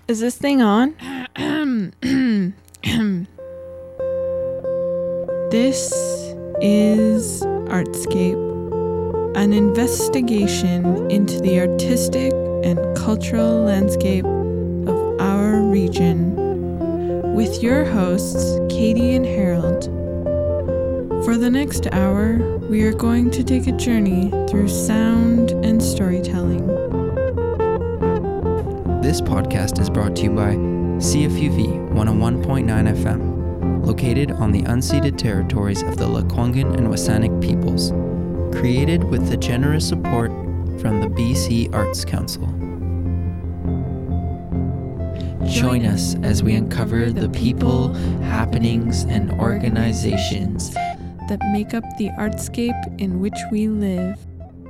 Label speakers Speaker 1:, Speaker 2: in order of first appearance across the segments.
Speaker 1: Is this thing on? This is Artscape, an investigation into the artistic and cultural landscape of our region, with your hosts, Katie and Harold. For the next hour, we are going to take a journey through sound and storytelling.
Speaker 2: This podcast is brought to you by CFUV 101.9 FM, located on the unceded territories of the Lekwungen and Wasanich peoples, created with the generous support from the BC Arts Council. Join us as we uncover the people, happenings, and organizations
Speaker 1: that make up the artscape in which we live.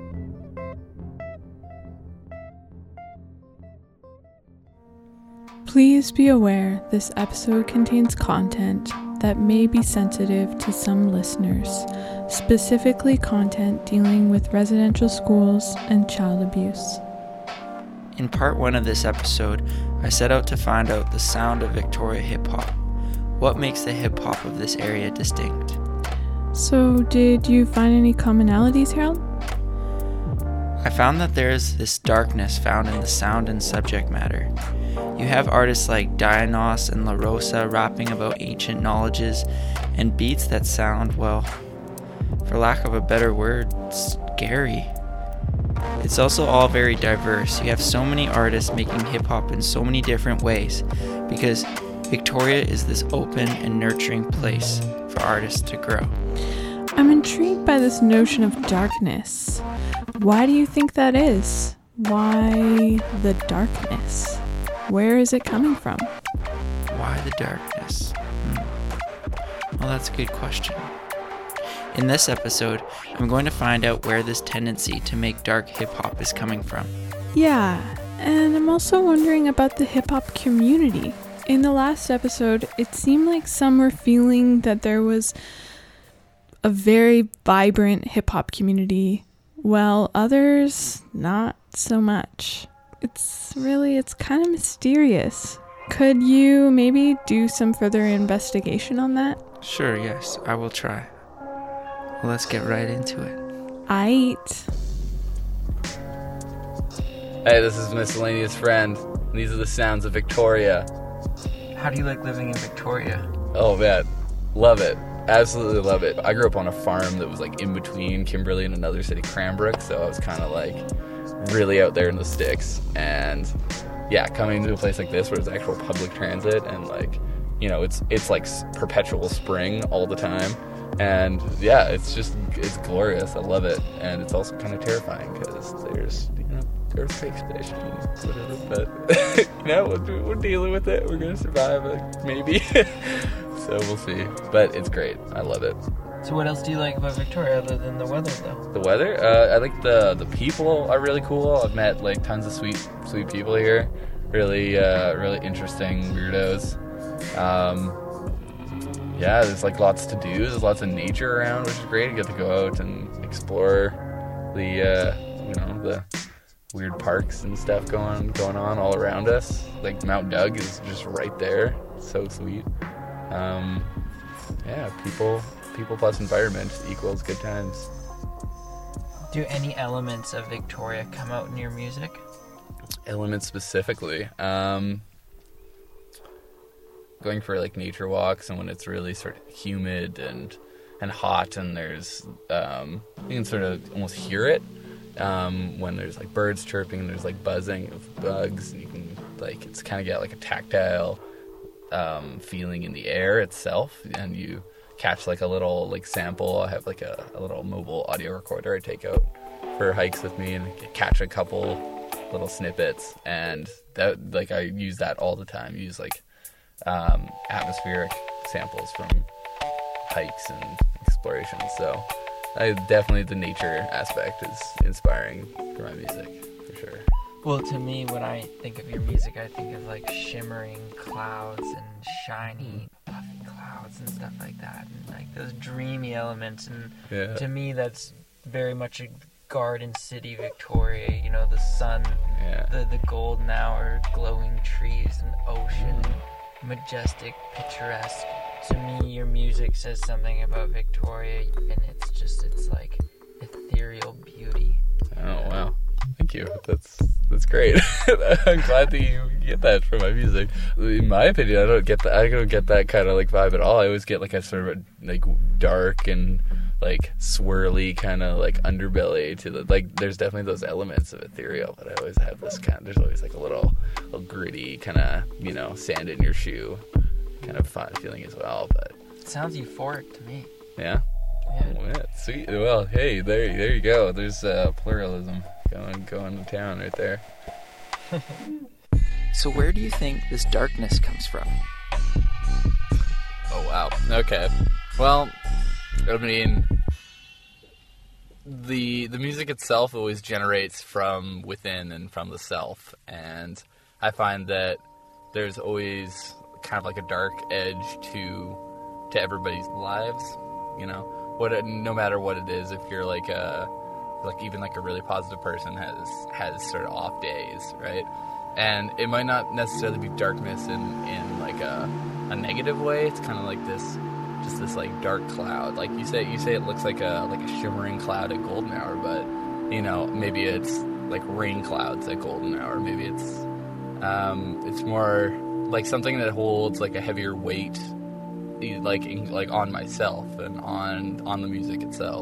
Speaker 1: Please be aware this episode contains content that may be sensitive to some listeners, specifically content dealing with residential schools and child abuse.
Speaker 2: In part 1 of this episode, I set out to find out the sound of Victoria hip-hop. What makes the hip-hop of this area distinct?
Speaker 1: So, did you find any commonalities, Harold?
Speaker 2: I found that there is this darkness found in the sound and subject matter. You have artists like Dionysos and La Rosa rapping about ancient knowledges and beats that sound, well, for lack of a better word, scary. It's also all very diverse. You have so many artists making hip-hop in so many different ways because Victoria is this open and nurturing place for artists to grow.
Speaker 1: I'm intrigued by this notion of darkness. Why do you think that is? Why the darkness? Where is it coming from?
Speaker 2: Why the darkness? Well, that's a good question. In this episode, I'm going to find out where this tendency to make dark hip-hop is coming from.
Speaker 1: Yeah, and I'm also wondering about the hip-hop community. In the last episode, it seemed like some were feeling that there was a very vibrant hip-hop community, while others not so much. It's kind of mysterious. Could you maybe do some further investigation on that?
Speaker 2: Sure, yes, I will try. Well, let's get right into it.
Speaker 1: Aight.
Speaker 3: Hey, this is Miscellaneous Friend. These are the sounds of Victoria.
Speaker 2: How do you like living in Victoria?
Speaker 3: Oh man, love it. Absolutely love it. I grew up on a farm that was like in between Kimberley and another city, Cranbrook, so I was kind of like really out there in the sticks. And yeah, coming to a place like this where there's actual public transit and like, you know, it's like perpetual spring all the time. And yeah, it's glorious. I love it. And it's also kind of terrifying because there's, you know, earthquakes, fish, and whatever. But, you know, we're dealing with it. We're going to survive it, maybe. So we'll see. But it's great. I love it.
Speaker 2: So what else do you like about Victoria other than the weather, though?
Speaker 3: The weather? I like the people are really cool. I've met like tons of sweet people here. Really interesting weirdos. Yeah, there's like lots to do. There's lots of nature around, which is great. You get to go out and explore the weird parks and stuff going on all around us. Like Mount Doug is just right there. So sweet. Yeah, people plus environment equals good times.
Speaker 4: Do any elements of Victoria come out in your music?
Speaker 3: Elements specifically. Going for like nature walks and when it's really sort of humid and hot and there's you can sort of almost hear it when there's like birds chirping and there's like buzzing of bugs and you can like it's kind of get like a tactile feeling in the air itself and you catch like a little like sample. I have like a little mobile audio recorder I take out for hikes with me and catch a couple little snippets and that like I use that all the time. Use like atmospheric samples from hikes and exploration. So definitely the nature aspect is inspiring for my music for sure.
Speaker 4: Well, to me, when I think of your music, I think of like shimmering clouds and shiny puffy clouds and stuff like that, and like those dreamy elements. And to me, that's very much a Garden City, Victoria, you know, the sun, the golden hour, glowing trees, and majestic, picturesque. To me, your music says something about Victoria, and it's like ethereal beauty.
Speaker 3: Oh, wow. Thank you. That's great. I'm glad that you get that from my music. In my opinion, I don't get that kind of like vibe at all. I always get like a sort of like dark and like swirly kind of like underbelly to the, like, there's definitely those elements of ethereal, but I always have this kind of, there's always like a little gritty kind of, you know, sand in your shoe kind of fun feeling as well. But
Speaker 4: it sounds euphoric to me.
Speaker 3: Yeah. Oh, yeah, sweet. Well, hey, there you go. There's pluralism going to town right there.
Speaker 2: So where do you think this darkness comes from?
Speaker 3: Oh, wow. Okay. Well, I mean, the music itself always generates from within and from the self, and I find that there's always kind of like a dark edge to everybody's lives, you know. No matter what it is, if you're like even like a really positive person has sort of off days, right? And it might not necessarily be darkness in like a negative way. It's kind of like this like dark cloud. Like you say it looks like a shimmering cloud at golden hour, but you know, maybe it's like rain clouds at golden hour. Maybe it's more like something that holds like a heavier weight, like on myself and on the music itself.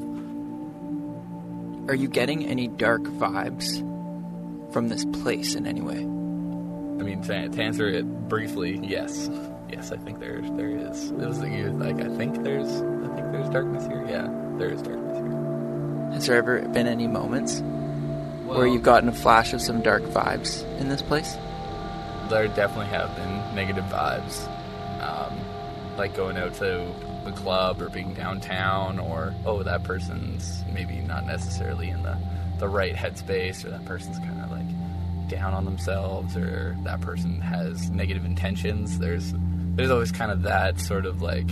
Speaker 2: Are you getting any dark vibes from this place in any way?
Speaker 3: I mean, to answer it briefly, yes, I think there is. It was like I think there's darkness here. Yeah, there is darkness here.
Speaker 2: Has there ever been any moments where you've gotten a flash of some dark vibes in this place?
Speaker 3: There definitely have been negative vibes, like going out to the club or being downtown, or that person's maybe not necessarily in the right headspace, or that person's kind of like down on themselves, or that person has negative intentions. There's always kind of that sort of like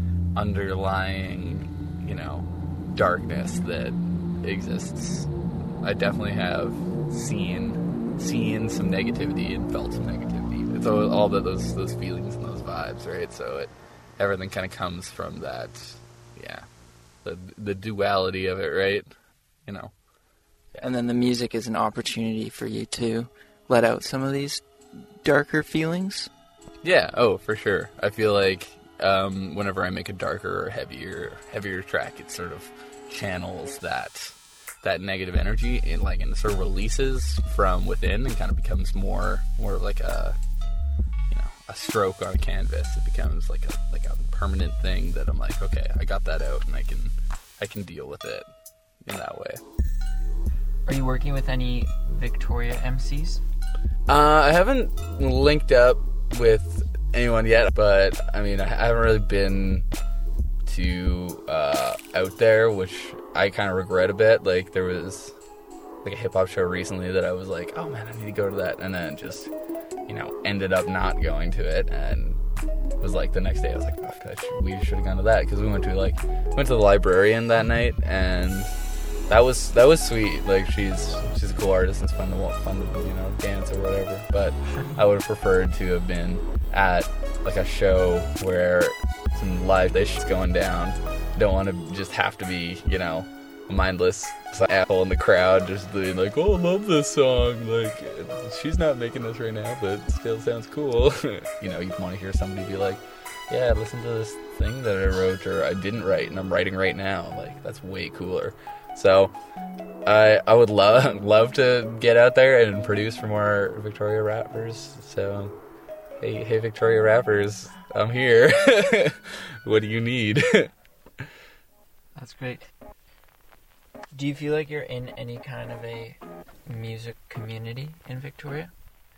Speaker 3: underlying, you know, darkness that exists. I definitely have seen some negativity and felt some negativity. It's all those feelings and those vibes, right? So everything kind of comes from that, yeah, the duality of it, right? You know. Yeah.
Speaker 2: And then the music is an opportunity for you to let out some of these darker feelings?
Speaker 3: Yeah, for sure. I feel like whenever I make a darker or heavier track, it sort of channels that negative energy and sort of releases from within and kind of becomes more like a stroke on a canvas. It becomes like a permanent thing that I'm like, okay, I got that out and I can deal with it in that way.
Speaker 4: Are you working with any Victoria MCs?
Speaker 3: I haven't linked up with anyone yet, but I mean, I haven't really been too out there, which I kind of regret a bit. Like, there was like a hip hop show recently that I was like, oh man, I need to go to that, and then just, you know, ended up not going to it, and it was like the next day I was like, oh gosh, we should have gone to that, because we went to the Librarian that night, and that was sweet. Like, she's a cool artist, and it's fun to you know, dance or whatever. But I would have preferred to have been at like a show where some live shit's going down. Don't want to just have to be, you know, a mindless asshole in the crowd just being like, oh, I love this song. Like, she's not making this right now, but it still sounds cool. You know, you want to hear somebody be like, yeah, listen to this thing that I wrote or I didn't write and I'm writing right now. Like, that's way cooler. So I would love to get out there and produce for more Victoria rappers. So hey Victoria rappers, I'm here. What do you need?
Speaker 4: That's great. Do you feel like you're in any kind of a music community in Victoria?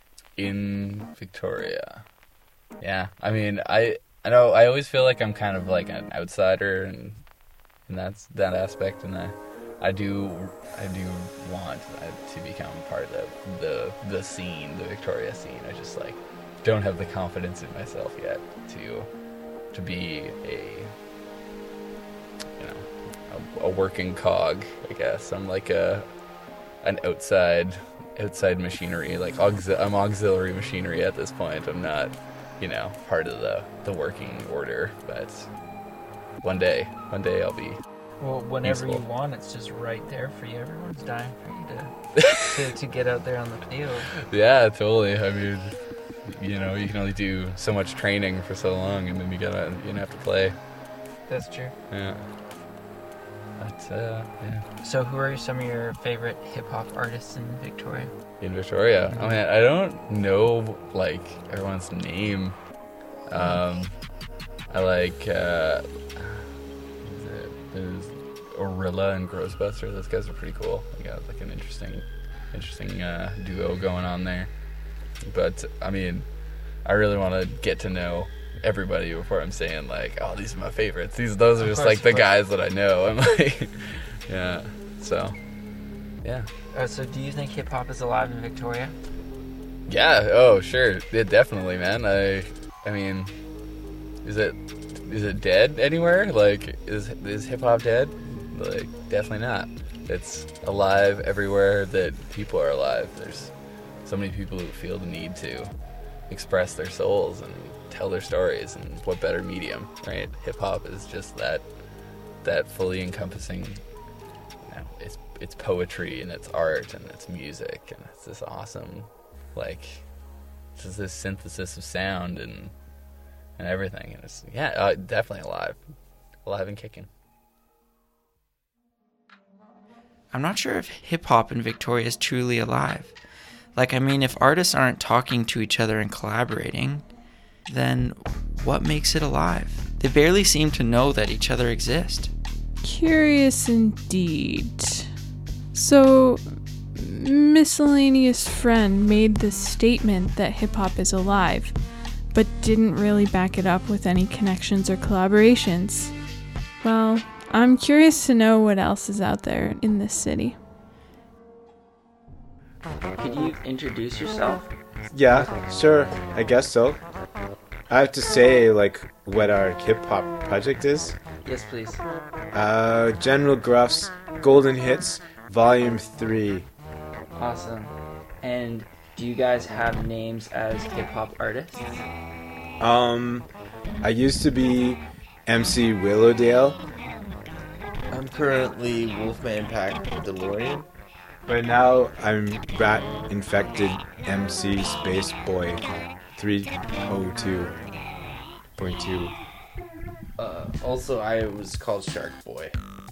Speaker 3: In Victoria, yeah. I mean, I know I always feel like I'm kind of like an outsider, and that's that aspect, and I do want to become part of the scene, the Victoria scene. I just like don't have the confidence in myself yet to be a working cog, I guess. I'm like an outside machinery. Like I'm auxiliary machinery at this point. I'm part of the working order. But one day I'll be.
Speaker 4: Well, whenever you want, it's just right there for you. Everyone's dying for you to get out there on the field.
Speaker 3: Yeah, totally. I mean, you can only do so much training for so long, and then you have to play.
Speaker 4: That's true.
Speaker 3: Yeah. But yeah.
Speaker 4: So, who are some of your favorite hip hop artists in Victoria?
Speaker 3: In Victoria, I mean, I don't know like everyone's name. I like there's Orilla and Grossbuster. Those guys are pretty cool. They got like an interesting duo going on there. But I mean, I really want to get to know everybody before I'm saying like, oh, these are my favorites. Those are just like the guys that I know. I'm like, yeah. So, yeah.
Speaker 4: So do you think hip hop is alive in Victoria?
Speaker 3: Yeah. Oh, sure. Yeah, definitely, man. I mean, is it dead anywhere? Like, is hip hop dead? Like, definitely not. It's alive everywhere that people are alive. There's so many people who feel the need to express their souls and tell their stories, and what better medium, right? Hip hop is just that fully encompassing. It's poetry and it's art and it's music and it's this awesome, like, just this synthesis of sound and everything. And it's definitely alive and kicking.
Speaker 2: I'm not sure if hip-hop in Victoria is truly alive. Like, I mean, if artists aren't talking to each other and collaborating, then what makes it alive? They barely seem to know that each other exist.
Speaker 1: Curious indeed. So, Miscellaneous Friend made this statement that hip-hop is alive, but didn't really back it up with any connections or collaborations. Well, I'm curious to know what else is out there in this city.
Speaker 2: Could you introduce yourself?
Speaker 5: Yeah, sure, I guess so. I have to say, like, what our hip-hop project is.
Speaker 2: Yes, please.
Speaker 5: General Gruff's Golden Hits, Volume 3.
Speaker 2: Awesome. And do you guys have names as hip-hop artists?
Speaker 5: I used to be MC Willowdale.
Speaker 6: I'm currently Wolfman Pack DeLorean.
Speaker 5: But now I'm rat-infected MC Space Boy 302.2.
Speaker 6: Also, I was called Shark Boy.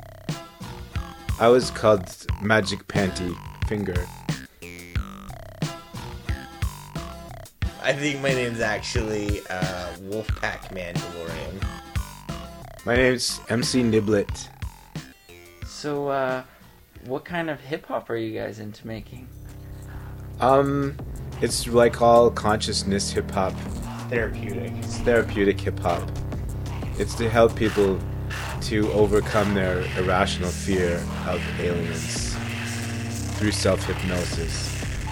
Speaker 5: I was called Magic Panty Finger.
Speaker 6: I think my name's actually Wolfpack Mandalorian.
Speaker 5: My name's MC Niblet.
Speaker 2: So, what kind of hip-hop are you guys into making?
Speaker 5: It's like all consciousness hip-hop.
Speaker 6: Therapeutic.
Speaker 5: It's therapeutic hip-hop. It's to help people to overcome their irrational fear of aliens through self-hypnosis.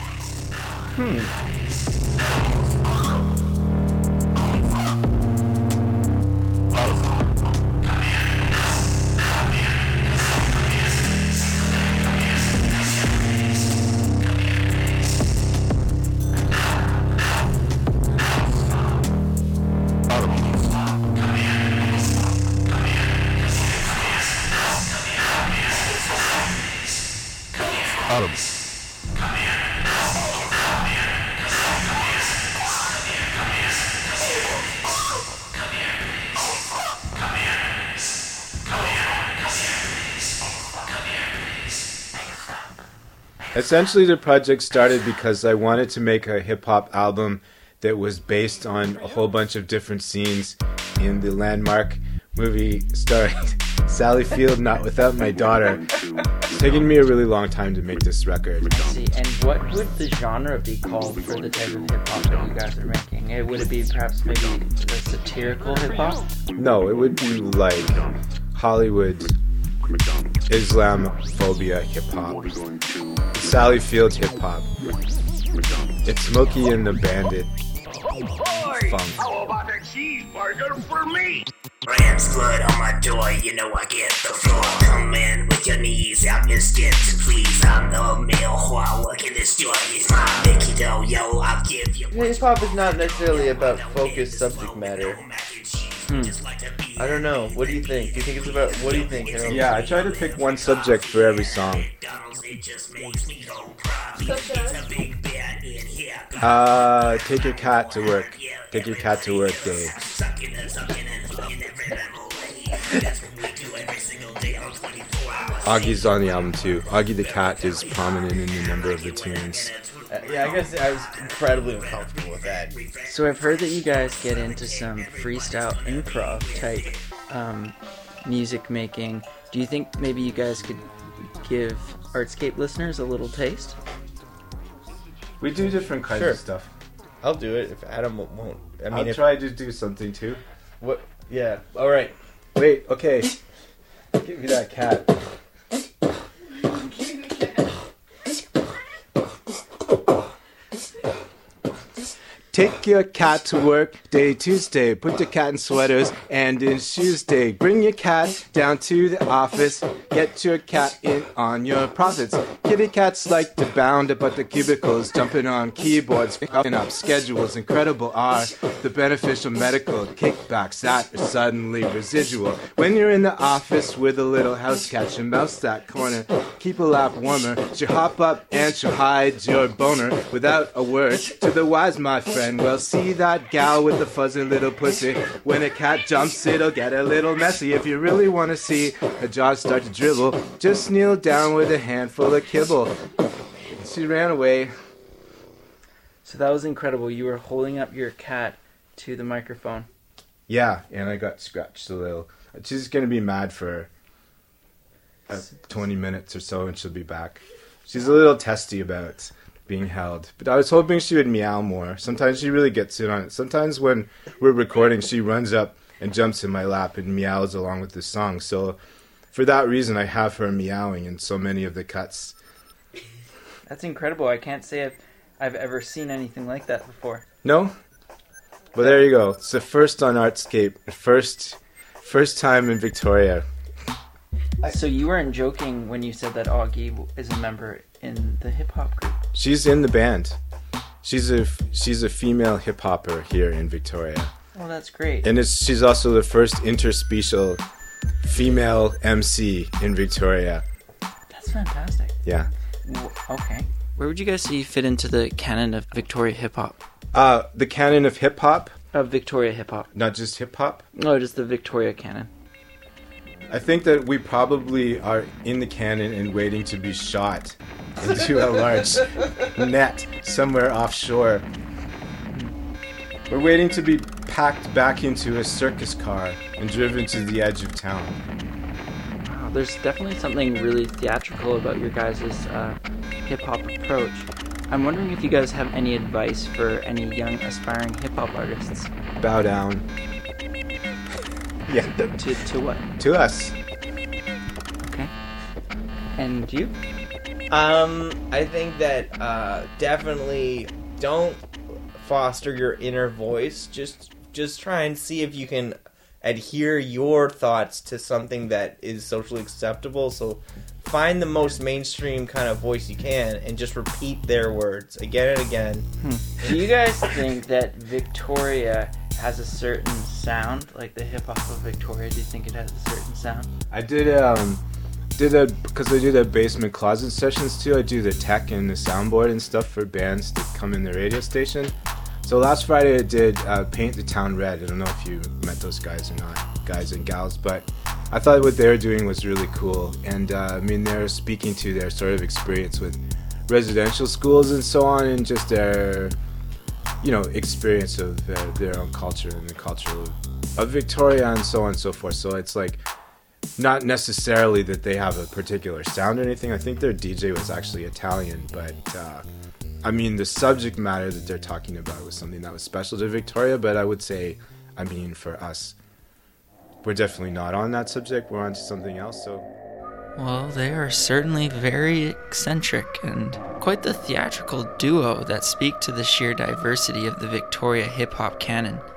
Speaker 5: Essentially, the project started because I wanted to make a hip-hop album that was based on a whole bunch of different scenes in the landmark movie starring Sally Field, Not Without My Daughter. It's taken me a really long time to make this record.
Speaker 2: I see. And what would the genre be called for the type of hip-hop that you guys are making? Would it be perhaps maybe the satirical hip-hop?
Speaker 5: No, it would be like Hollywood Islamophobia hip-hop. Sally Field hip-hop. It's Smokey and the Bandit funk.
Speaker 7: How about a cheeseburger for me? Rams blood on my door, you know I get the floor. Come in with your knees out your skin to please. I'm the male whore working this joint. It's my Mickey dough, yo, I'll give you.
Speaker 6: Hip hop is not necessarily about focused subject matter. I don't know. What do you think? Do you think it's about? What do you think, Harold?
Speaker 5: Yeah, I try to pick one subject for every song. Take your cat to work. Take your cat to work day. Augie's on the album too. Augie the cat is prominent in a number of the tunes.
Speaker 6: Yeah, I guess I was incredibly uncomfortable with that.
Speaker 2: So I've heard that you guys get into some freestyle improv type music making. Do you think maybe you guys could give Artscape listeners a little taste?
Speaker 5: We do different kinds of stuff.
Speaker 6: I'll do it if Adam won't. I mean,
Speaker 5: I'll try to do something too.
Speaker 6: What? Yeah. All right.
Speaker 5: Wait. Okay. Give me that cat. Take your cat to work day Tuesday. Put the cat in sweaters and in shoes day. Bring your cat down to the office. Get your cat in on your profits. Kitty cats like to bound about the cubicles, jumping on keyboards, picking up schedules. Incredible are the beneficial medical kickbacks that are suddenly residual. When you're in the office with a little house cat, she'll mouse that corner, keep a lap warmer. She'll hop up and she'll hide your boner without a word to the wise, my friend. Well, see that gal with the fuzzy little pussy. When a cat jumps, it'll get a little messy. If you really want to see her jaws start to dribble, just kneel down with a handful of kibble. She ran away.
Speaker 2: So that was incredible. You were holding up your cat to the microphone.
Speaker 5: Yeah, and I got scratched a little. She's going to be mad for 20 minutes or so, and she'll be back. She's a little testy about being held, but I was hoping she would meow more. Sometimes she really gets in on it. Sometimes when we're recording, she runs up and jumps in my lap and meows along with the song. So for that reason, I have her meowing in so many of the cuts.
Speaker 2: That's incredible. I can't say I've ever seen anything like that before.
Speaker 5: No? Well, there you go. It's the first on Artscape. First time in Victoria.
Speaker 2: So you weren't joking when you said that Augie is a member in the hip-hop group?
Speaker 5: She's in the band. She's a female hip-hopper here in Victoria.
Speaker 2: Oh, that's great.
Speaker 5: And she's also the first interspecial female MC in Victoria.
Speaker 2: That's fantastic.
Speaker 5: Yeah.
Speaker 2: Okay. Where would you guys say you fit into the canon of Victoria hip-hop?
Speaker 5: The canon of hip-hop?
Speaker 2: Of Victoria hip-hop.
Speaker 5: Not just hip-hop?
Speaker 2: No, just the Victoria canon.
Speaker 5: I think that we probably are in the canon and waiting to be shot into a large net somewhere offshore. We're waiting to be packed back into a circus car and driven to the edge of town.
Speaker 2: Wow, there's definitely something really theatrical about your guys' hip-hop approach. I'm wondering if you guys have any advice for any young aspiring hip-hop artists.
Speaker 5: Bow down. Yeah.
Speaker 2: To what?
Speaker 5: To us.
Speaker 2: Okay. And you?
Speaker 6: I think that definitely don't foster your inner voice. Just try and see if you can adhere your thoughts to something that is socially acceptable. So find the most mainstream kind of voice you can and just repeat their words again and again.
Speaker 2: Do you guys think that Victoria has a certain sound, like the hip hop of Victoria? Do you think it has a certain sound?
Speaker 5: I did because I do the basement closet sessions too. I do the tech and the soundboard and stuff for bands that come in the radio station. So last Friday I did Paint the Town Red. I don't know if you met those guys or not, guys and gals, but I thought what they were doing was really cool. And I mean, they're speaking to their sort of experience with residential schools and so on, and just their experience of their own culture and the culture of Victoria and so on and so forth. So it's like not necessarily that they have a particular sound or anything. I think their DJ was actually Italian, but I mean, the subject matter that they're talking about was something that was special to Victoria. But I would say, I mean, for us, we're definitely not on that subject. We're on to something else. So,
Speaker 2: well, they are certainly very eccentric and quite the theatrical duo that speak to the sheer diversity of the Victoria hip-hop canon.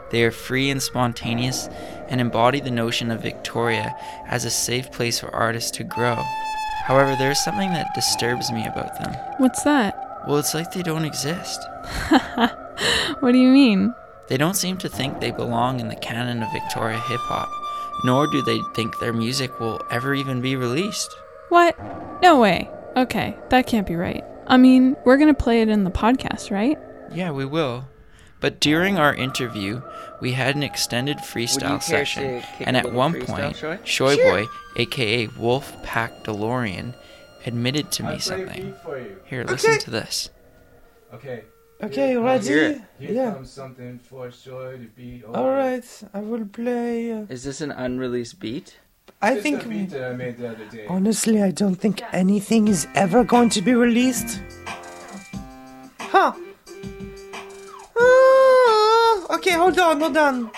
Speaker 2: They are free and spontaneous and embody the notion of Victoria as a safe place for artists to grow. However, there is something that disturbs me about them.
Speaker 1: What's that?
Speaker 2: Well, it's like they don't exist.
Speaker 1: What do you mean?
Speaker 2: They don't seem to think they belong in the canon of Victoria hip-hop, nor do they think their music will ever even be released.
Speaker 1: What? No way. Okay, that can't be right. I mean, we're gonna play it in the podcast, right?
Speaker 2: Yeah, we will. But during our interview, we had an extended freestyle session, and at one point, Shoy Boy, aka Wolfpack DeLorean, admitted to me something. Here, listen to this.
Speaker 6: Okay, ready?
Speaker 5: Here comes something for Shoy to be.
Speaker 6: Alright, I will play.
Speaker 2: Is this an unreleased beat?
Speaker 6: I think.
Speaker 5: a beat that I made the other day.
Speaker 6: Honestly, I don't think anything is ever going to be released. Huh. Okay, hold on.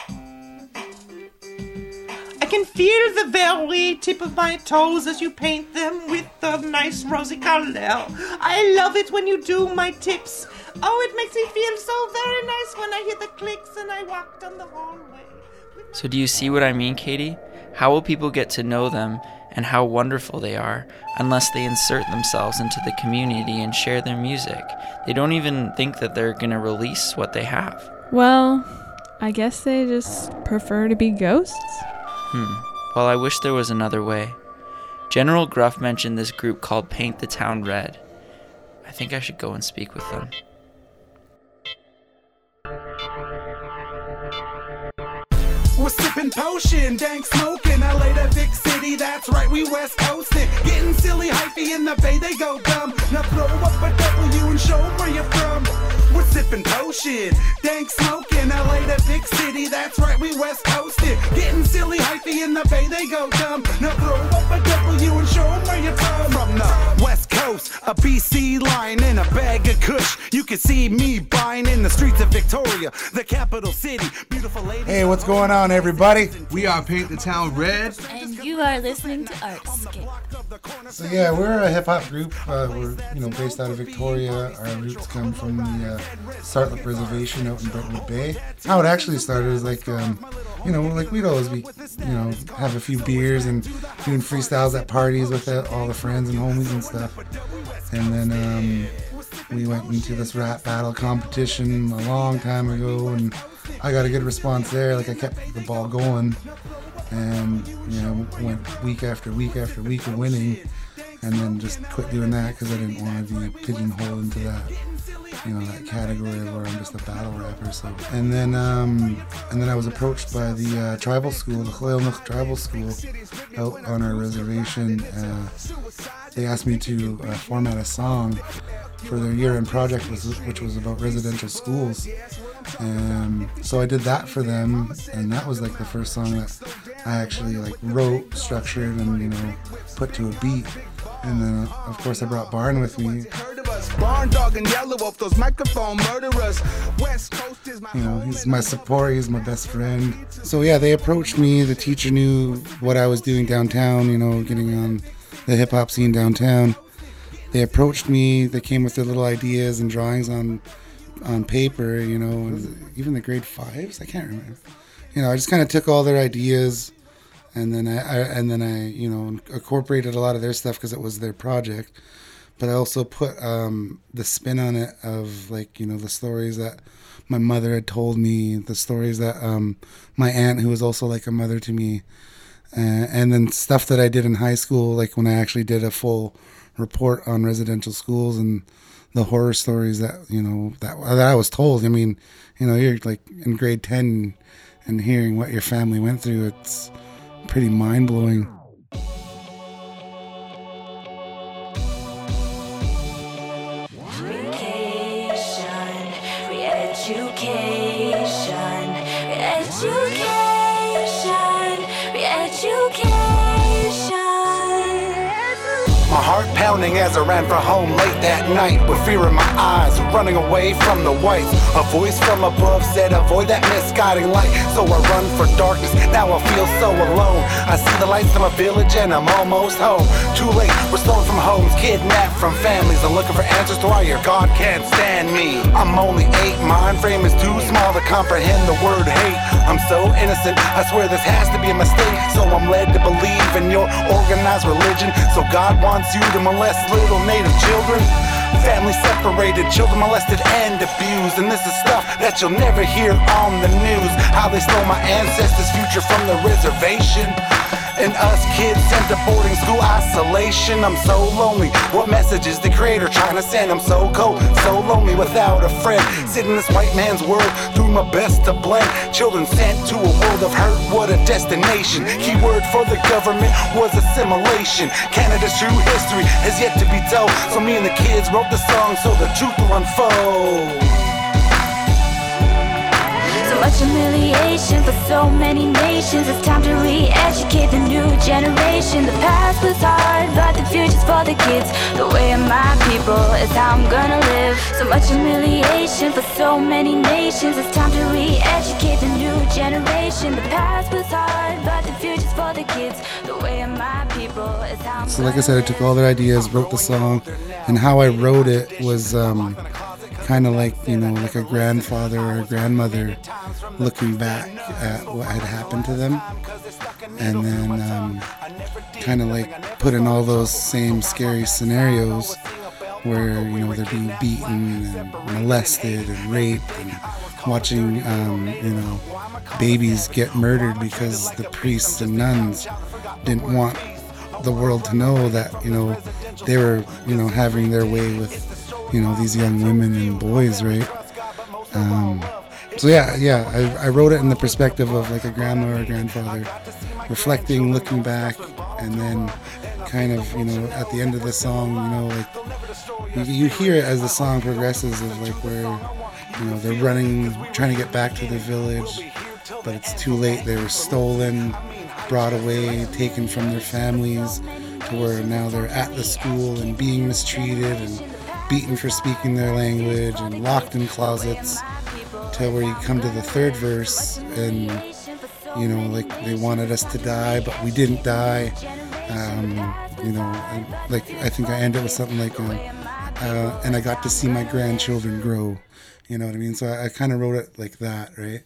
Speaker 6: I can feel the very tip of my toes as you paint them with a nice rosy color. I love it when you do my tips. Oh, it makes me feel so very nice when I hear the clicks and I walk down the hallway.
Speaker 2: So do you see what I mean, Katie? How will people get to know them and how wonderful they are unless they insert themselves into the community and share their music? They don't even think that they're going to release what they have.
Speaker 1: Well, I guess they just prefer to be ghosts?
Speaker 2: Well, I wish there was another way. General Gruff mentioned this group called Paint the Town Red. I think I should go and speak with them.
Speaker 8: We're sipping potion, dank smoking, LA to Vic City, that's right, we West Coastin'. Getting silly, hypey in the Bay, they go dumb. Now throw up a W and show 'em where you're from. We're sipping potion, dank smoking, LA to Vic City, that's right, we West Coastin'. Getting silly, hypey in the Bay, they go dumb. Now throw up a W and show 'em where you're from. From the West Coast, a BC line and a bag of kush. You can see me buying in the streets of Victoria, the capital city. Beautiful ladies.
Speaker 9: Hey, what's going on, everybody?
Speaker 10: We are Paint the Town Red.
Speaker 11: And you are listening to Artscape.
Speaker 9: So yeah, we're a hip hop group. We're based out of Victoria. Our roots come from the Sartlip Reservation out in Brentwood Bay. How it actually started is like we'd always be have a few beers and doing freestyles at parties with all the friends and homies and stuff. And then we went into this rap battle competition a long time ago, and I got a good response there. Like I kept the ball going, and went week after week after week of winning, and then just quit doing that because I didn't want to be pigeonholed into that that category where I'm just a battle rapper. So and then I was approached by the tribal school, the Chlayilnuk Tribal School, out on our reservation. They asked me to format a song for their year-end project, which was about residential schools. So I did that for them, and that was like the first song that I actually wrote, structured, and put to a beat. And then of course I brought Barn with me.
Speaker 8: Barn Dog and Yellow Wolf, those microphone murderers. West Coast is my
Speaker 9: he's my support, he's my best friend. So yeah, they approached me. The teacher knew what I was doing downtown, getting on the hip hop scene downtown. They approached me. They came with their little ideas and drawings on paper, and even the grade 5s. I can't remember. I just kind of took all their ideas, and then I incorporated a lot of their stuff because it was their project. But I also put the spin on it of the stories that my mother had told me, the stories that my aunt, who was also like a mother to me, and then stuff that I did in high school, like when I actually did a full report on residential schools and the horror stories that that I was told. I mean, you're like in grade 10 and hearing what your family went through, it's pretty mind-blowing.
Speaker 8: My heart drowning as I ran for home late that night with fear in my eyes, running away from the whites. A voice from above said, avoid that misguiding light. So I run for darkness, now I feel so alone. I see the lights of my village and I'm almost home. Too late, we're stolen from homes, kidnapped from families. I'm looking for answers to why your God can't stand me. I'm only 8, mind frame is too small to comprehend the word hate. I'm so innocent, I swear this has to be a mistake. So I'm led to believe in your organized religion. So God wants you to molest little native children. Family separated, children molested and abused. And this is stuff that you'll never hear on the news. How they stole my ancestors' future from the reservation, and us kids sent to boarding school isolation. I'm so lonely, what message is the creator trying to send? I'm so cold, so lonely without a friend. Sitting in this white man's world, doing my best to blend. Children sent to a world of hurt, what a destination. Keyword for the government was assimilation. Canada's true history has yet to be told. So me and the kids wrote the song so the truth will unfold.
Speaker 11: Much humiliation for so many nations. It's time to re-educate the new generation. The past was hard, but the future's for the kids. The way of my people is how I'm gonna live. So much humiliation for so many nations. It's time to re-educate the new generation. The past was hard, but the future's for the kids. The way of my people is how I'm
Speaker 9: So like I said, I took all their ideas, wrote the song, and how I wrote it was kind of like, you know, like a grandfather or a grandmother looking back at what had happened to them, and then kind of like put in all those same scary scenarios where, you know, they're being beaten and molested and raped, and watching, you know, babies get murdered because the priests and nuns didn't want the world to know that, you know, they were, you know, having their way with, you know, these young women and boys, right? So yeah, I wrote it in the perspective of like a grandma or a grandfather, reflecting, looking back, and then kind of, you know, at the end of the song, you know, like you hear it as the song progresses of like where, you know, they're running, trying to get back to their village, but it's too late. They were stolen, brought away, taken from their families, to where now they're at the school and being mistreated and beaten for speaking their language and locked in closets, till where you come to the third verse and, you know, like they wanted us to die, but we didn't die. You know, and like I think I ended with something like, and I got to see my grandchildren grow. You know what I mean? So I kind of wrote it like that, right?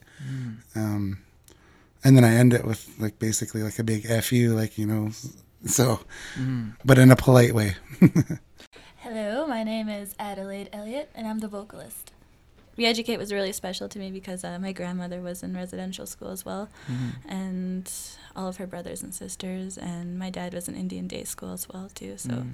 Speaker 9: And then I end it with like basically like a big F you, like, you know, so, but in a polite way.
Speaker 12: Hello, my name is Adelaide Elliott, and I'm the vocalist. Re-Educate was really special to me because my grandmother was in residential school as well, and all of her brothers and sisters, and my dad was in Indian day school as well too. So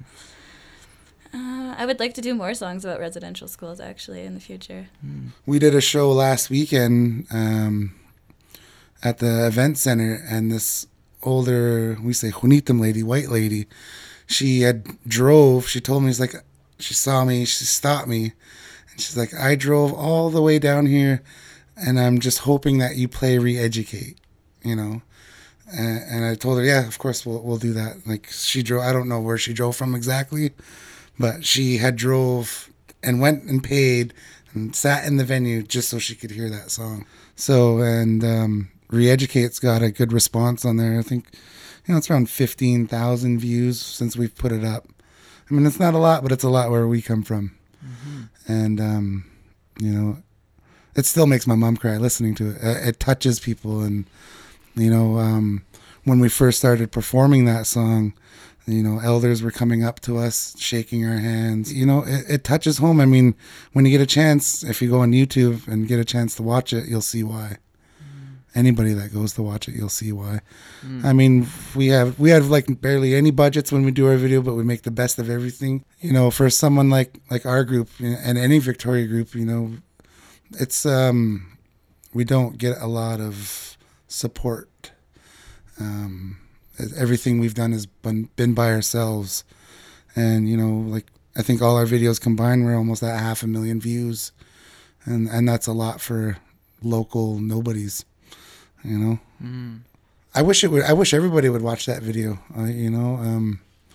Speaker 12: I would like to do more songs about residential schools actually in the future.
Speaker 9: We did a show last weekend at the event center, and this older, we say Junitum lady, white lady, she told me, it's like, she saw me, she stopped me, and she's like, I drove all the way down here, and I'm just hoping that you play Re-Educate, you know. And I told her, yeah, of course we'll do that. Like, she drove, I don't know where she drove from exactly, but she had drove and went and paid and sat in the venue just so she could hear that song. So, and Re-Educate's got a good response on there. I think, you know, it's around 15,000 views since we've put it up. I mean, it's not a lot, but it's a lot where we come from. And, you know, it still makes my mom cry listening to it. It touches people. And, you know, when we first started performing that song, you know, elders were coming up to us, shaking our hands. You know, it touches home. I mean, when you get a chance, if you go on YouTube and get a chance to watch it, you'll see why. Anybody that goes to watch it, you'll see why. I mean, we have like barely any budgets when we do our video, but we make the best of everything. You know, for someone like our group and any Victoria group, you know, it's we don't get a lot of support. Everything we've done has been by ourselves, and you know, like I think all our videos combined were almost at 500,000 views, and that's a lot for local nobodies. You know, I wish everybody would watch that video. You know,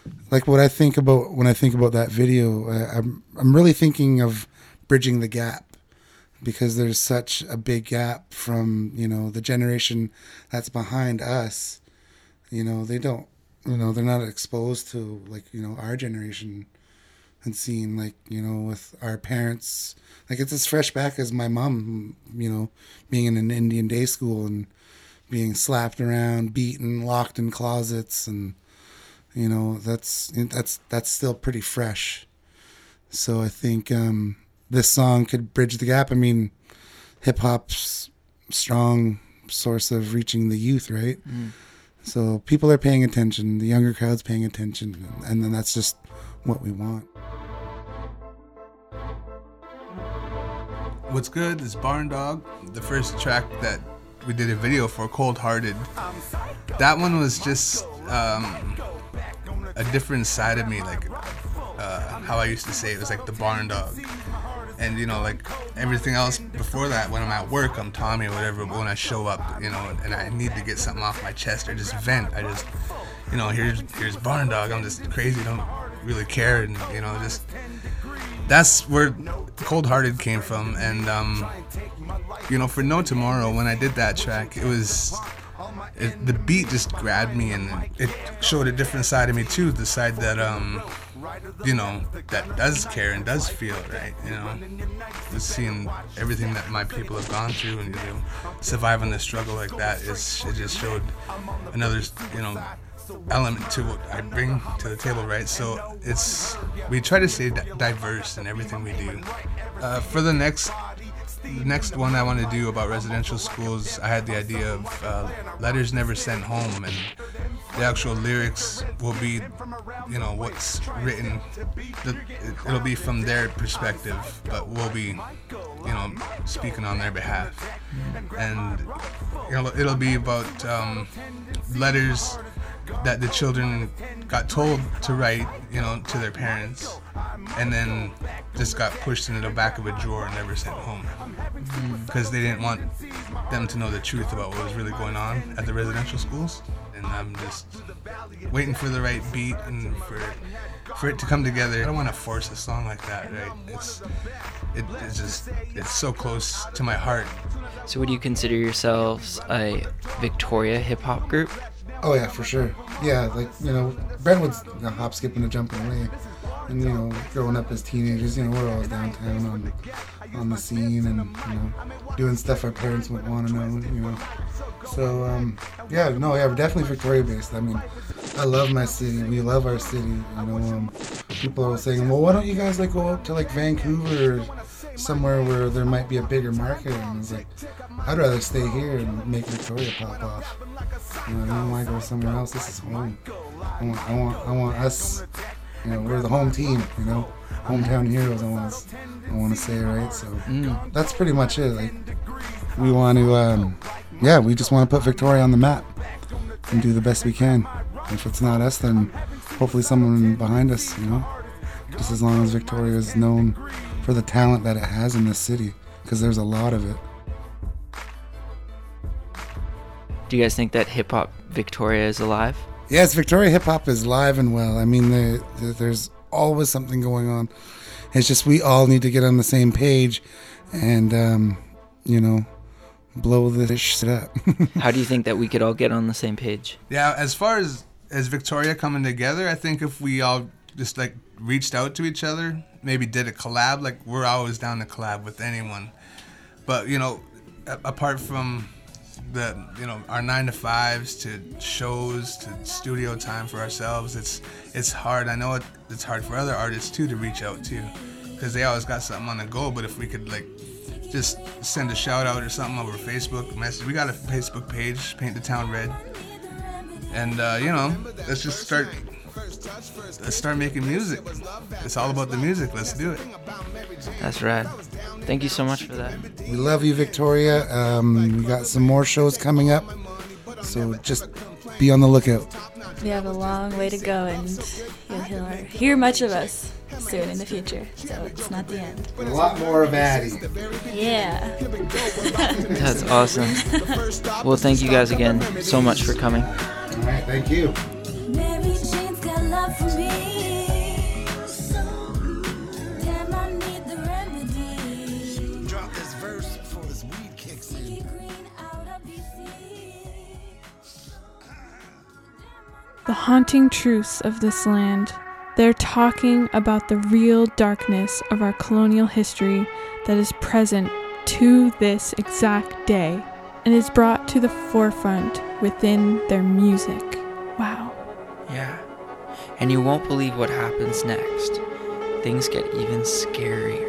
Speaker 9: like what I think about when I think about that video, I'm really thinking of bridging the gap, because there's such a big gap from, you know, the generation that's behind us. You know, they don't, you know, they're not exposed to, like, you know, our generation and seeing, like, you know, with our parents, like, it's as fresh back as my mom, you know, being in an Indian day school and being slapped around, beaten, locked in closets, and, you know, that's still pretty fresh. So I think this song could bridge the gap. I mean, hip hop's strong source of reaching the youth, right? So people are paying attention, the younger crowd's paying attention, and then that's just what we want.
Speaker 10: What's good is Barn Dog, the first track that we did a video for, Cold Hearted. That one was just a different side of me, like how I used to say it was like the Barn Dog. And, you know, like everything else before that, when I'm at work, I'm Tommy or whatever, but when I show up, you know, and I need to get something off my chest or just vent, I just, you know, here's Barn Dog, I'm just crazy, don't really care, and, you know, just, that's where Cold Hearted came from. And, you know, for No Tomorrow, when I did that track, the beat just grabbed me, and it showed a different side of me too, the side that, you know, that does care and does feel, right? You know, just seeing everything that my people have gone through, and, you know, surviving the struggle like that, it just showed another, you know, element to what I bring to the table, right? So we try to stay diverse in everything we do. For the next one I want to do about residential schools, I had the idea of Letters Never Sent Home, and the actual lyrics will be, you know, what's written. It'll be from their perspective, but we'll be, you know, speaking on their behalf. And, you know, it'll be about letters that the children got told to write, you know, to their parents, and then just got pushed into the back of a drawer and never sent home, because they didn't want them to know the truth about what was really going on at the residential schools. And I'm just waiting for the right beat and for it to come together. I don't want to force a song like that, right? It's so close to my heart.
Speaker 2: So would you consider yourselves a Victoria hip-hop group?
Speaker 9: Oh yeah, for sure. Yeah, like, you know, Brentwood's a hop, skipping, and jumping away. And, you know, growing up as teenagers, you know, we're always downtown on the scene, and, you know, doing stuff our parents would want to know, you know. So, we're definitely Victoria-based. I mean, I love my city. We love our city. You know, people are saying, well, why don't you guys, like, go up to, like, Vancouver or somewhere where there might be a bigger market? And I was like, I'd rather stay here and make Victoria pop off. You know, I don't want to go somewhere else. This is home. I want us. You know, we're the home team. You know, hometown heroes. I want to say, right? So that's pretty much it. Like, we want to, we just want to put Victoria on the map and do the best we can. If it's not us, then hopefully someone behind us. You know, just as long as Victoria is known for the talent that it has in this city, because there's a lot of it.
Speaker 2: Do you guys think that hip hop Victoria is alive?
Speaker 9: Yes, Victoria hip hop is live and well. I mean, there's always something going on. It's just we all need to get on the same page and, you know, blow this shit up.
Speaker 2: How do you think that we could all get on the same page?
Speaker 10: Yeah, as far as Victoria coming together, I think if we all just, like, reached out to each other, maybe did a collab, like, we're always down to collab with anyone. But, you know, apart from the, you know, our 9-to-5s to shows to studio time for ourselves, it's hard. I know it's hard for other artists too to reach out to, because they always got something on the go. But if we could, like, just send a shout out or something over Facebook message. We got a Facebook page, Paint the Town Red, and you know, let's start making music. It's all about the music. Let's do it.
Speaker 2: That's rad. Thank you so much for that.
Speaker 9: We love you, Victoria. We got some more shows coming up, so just be on the lookout.
Speaker 12: We have a long way to go, and you'll hear much of us soon in the future, so it's not the end.
Speaker 9: A lot more of Addie.
Speaker 12: Yeah.
Speaker 2: That's awesome. Well, thank you guys again so much for coming.
Speaker 9: All right, thank you.
Speaker 11: Mary Jane's got love for me.
Speaker 1: the haunting truths of this land. They're talking about the real darkness of our colonial history that is present to this exact day and is brought to the forefront within their music. Wow.
Speaker 2: Yeah. And you won't believe what happens next. Things get even scarier.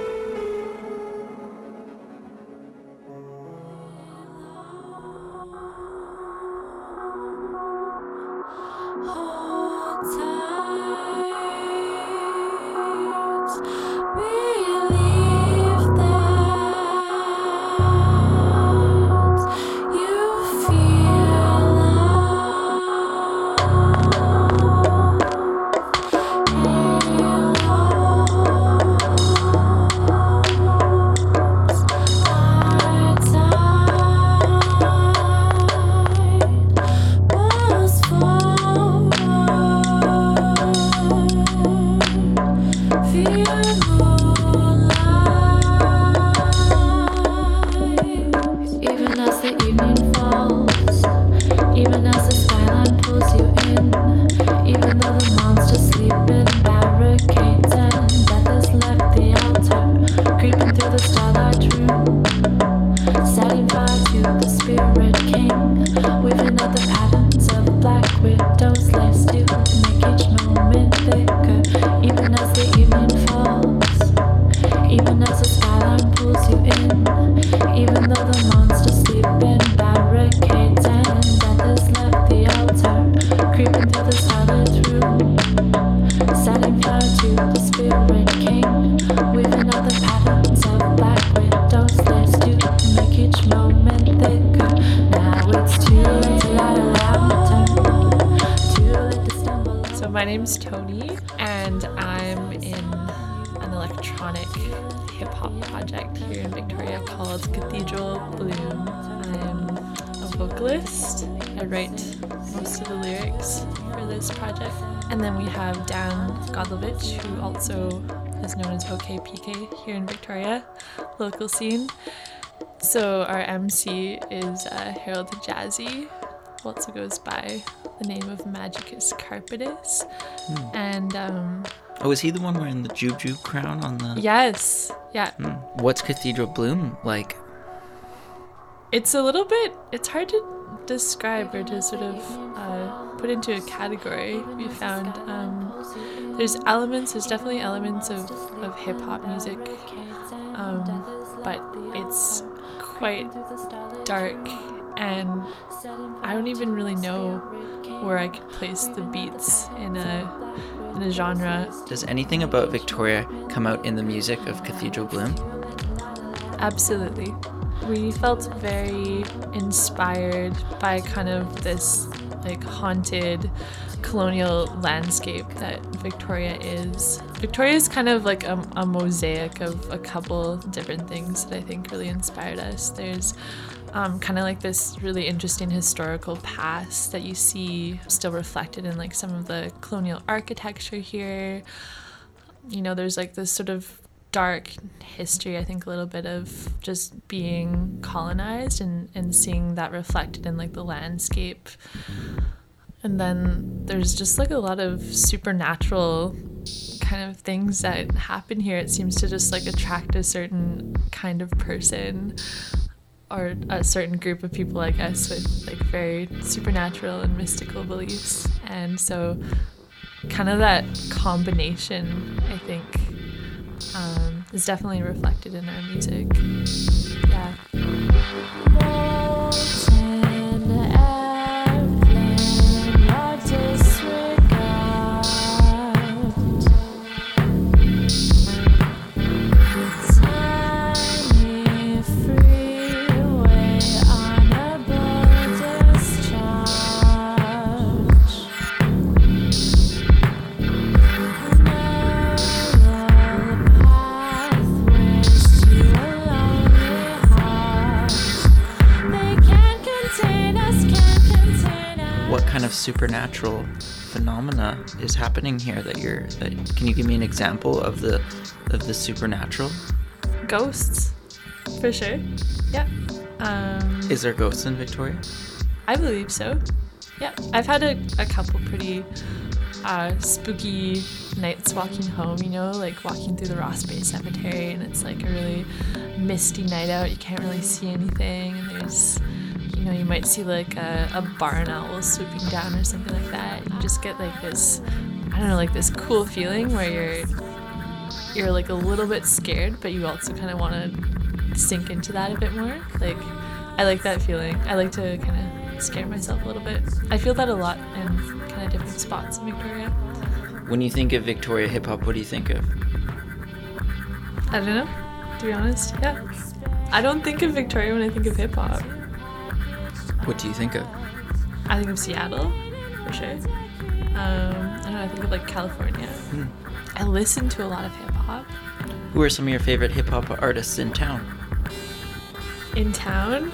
Speaker 13: My name's Tony, and I'm in an electronic hip-hop project here in Victoria called Cathedral Bloom. I'm a vocalist. I write most of the lyrics for this project. And then we have Dan Godlovich, who also is known as OKPK here in Victoria, local scene. So our MC is Harold Jazzy, who also goes by the name of Magicus Carpetus. And
Speaker 2: is he the one wearing the Juju crown on the...
Speaker 13: Yes, yeah.
Speaker 2: What's Cathedral Bloom like?
Speaker 13: It's a little bit, it's hard to describe or to sort of put into a category. We found there's definitely elements of hip-hop music, but it's quite dark, and I don't even really know where I could place the beats in a genre.
Speaker 2: Does anything about Victoria come out in the music of Cathedral Bloom?
Speaker 13: Absolutely. We felt very inspired by kind of this like haunted colonial landscape that Victoria is. Victoria is kind of like a mosaic of a couple different things that I think really inspired us. There's kind of like this really interesting historical past that you see still reflected in like some of the colonial architecture here. You know, there's like this sort of dark history, I think a little bit of just being colonized and seeing that reflected in like the landscape. And then there's just like a lot of supernatural kind of things that happen here. It seems to just like attract a certain kind of person or a certain group of people, I guess, with like very supernatural and mystical beliefs. And so kind of that combination, I think, is definitely reflected in our music. Yeah.
Speaker 2: Supernatural phenomena is happening here that can you give me an example of the supernatural?
Speaker 13: Ghosts, for sure. Yeah.
Speaker 2: Is there ghosts in Victoria?
Speaker 13: I believe so. Yeah, I've had a couple pretty spooky nights walking home, you know, like walking through the Ross Bay Cemetery, and it's like a really misty night out. You can't really see anything, and there's, you know, you might see like a barn owl swooping down or something like that. You just get like this, I don't know, like this cool feeling where you're like a little bit scared, but you also kind of want to sink into that a bit more. Like, I like that feeling. I like to kind of scare myself a little bit. I feel that a lot in kind of different spots in Victoria.
Speaker 2: When you think of Victoria hip hop, what do you think of?
Speaker 13: I don't know, to be honest. Yeah, I don't think of Victoria when I think of hip hop.
Speaker 2: What do you think of?
Speaker 13: I think of Seattle, for sure. I don't know, I think of like California. I listen to a lot of hip hop.
Speaker 2: Who are some of your favorite hip hop artists in town?
Speaker 13: In town?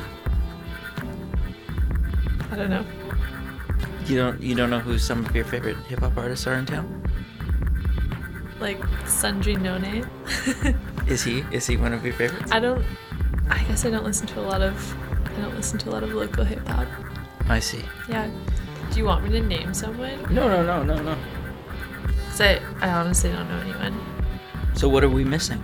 Speaker 13: I don't know.
Speaker 2: You don't know who some of your favorite hip hop artists are in town?
Speaker 13: Like Sundry No Name.
Speaker 2: Is he one of your favorites?
Speaker 13: I guess I don't listen to a lot of local hip hop.
Speaker 2: I see.
Speaker 13: Yeah. Do you want me to name someone?
Speaker 2: No.
Speaker 13: Cause I honestly don't know anyone.
Speaker 2: So what are we missing?